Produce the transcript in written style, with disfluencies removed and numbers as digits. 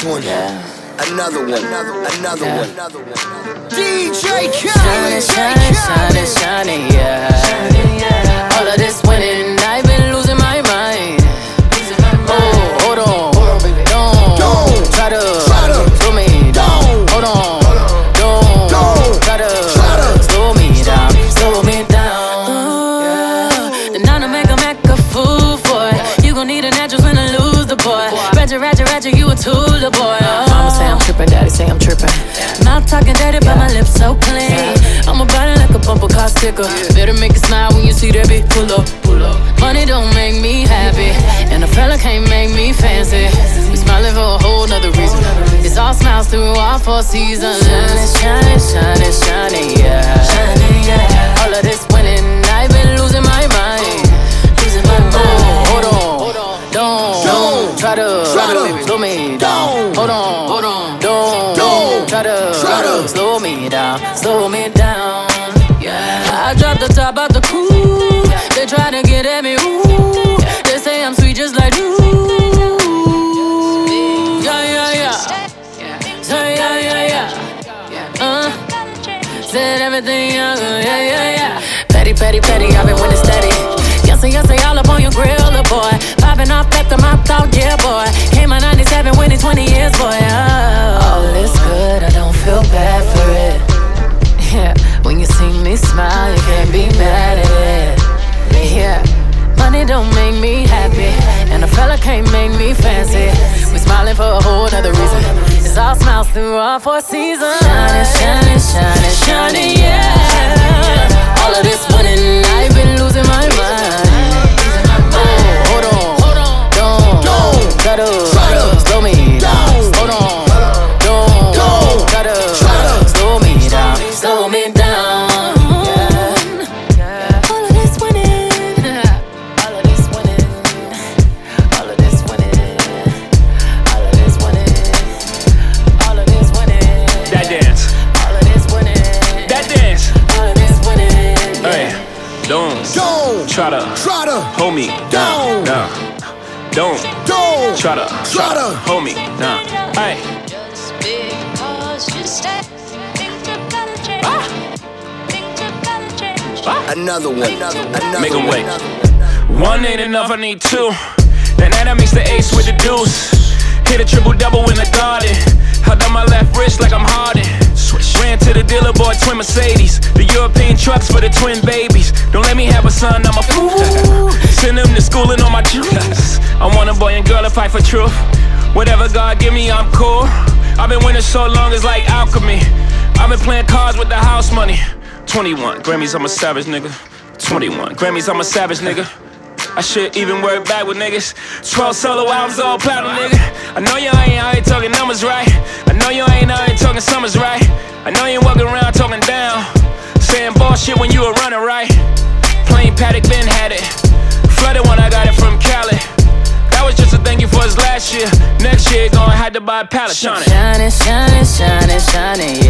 This one, another one, another one. DJ Khaled, shining, shining, yeah. All of this winning, I've been losing my mind. Oh, hold on, don't try to slow me down. Hold on, don't try to slow me down, slow me down. Then now to make a fool for it. You gon' need an address when I lose the boy. Ratchet, you a tool, the boy. Mama say I'm trippin', daddy say I'm trippin'. Mouth talking dirty, but my lips so clean. I'm about it like a bumper car sticker. Better make it smile when you see that bitch pull up. Money don't make me happy, and a fella can't make me fancy. We smiling for a whole nother reason. It's all smiles through all 4 seasons. Shining, shining, yeah. All of this winning, I've been losing my mind. Hold on, don't try to slow me down. Hold on, don't try to slow me down, yeah. I dropped the top out the coupe. They try to get at me, ooh. They say I'm sweet just like you. Yeah. Say said everything, yeah. Petty, I've been winning steady. Yes, all up on your grill, the boy. Popping off after my thought, yeah, boy. Came out 97, winning 20 years, boy. All is good, I don't feel bad for it. Yeah, when you see me smile, you can't be mad at it. Yeah, money don't make me happy, and a fella can't make me fancy. We smiling for a whole nother reason. It's all smiles through all 4 seasons. Shining, yeah. All of this winning, I've been losing my mind. Hold on, don't try to slow me down. Hold on, don't try to slow me down, yeah. All of this winning, all of this winning, all of this winning, all of this winning, all of this winning. That dance, all of this winning, that dance, all of this winning. Hey, don't try to hold me down. No. Don't try to hold me down. Hey. Just because you say things are gonna change. Things are gonna change. Another one, Make 'em wait. One ain't enough, I need 2. That night I mix the ace with the deuce. Hit a triple-double in the garden. Held on my left wrist like I'm Harden. Ran to the dealer, bought twin Mercedes. The European trucks for the twin babies. Don't let me have a son, I'm a fool. Send them to school and on my juice. I want a boy and girl to fight for truth. Whatever God give me, I'm cool. I've been winning so long, it's like alchemy. I've been playing cards with the house money. 21 Grammys, I'm a savage nigga. 21 Grammys, I'm a savage nigga. I should even work back with niggas. 12 solo albums, all platinum, nigga. I know you ain't out here talking numbers right. I know you ain't out here talking summers right. I know you ain't walking around talking down, saying bullshit when you were running right. Plain Paddock, Ben had it. Flooded when I got it from Cali. That was just a thank you for his last year. Next year, gonna have to buy a pallet. Shining, shining,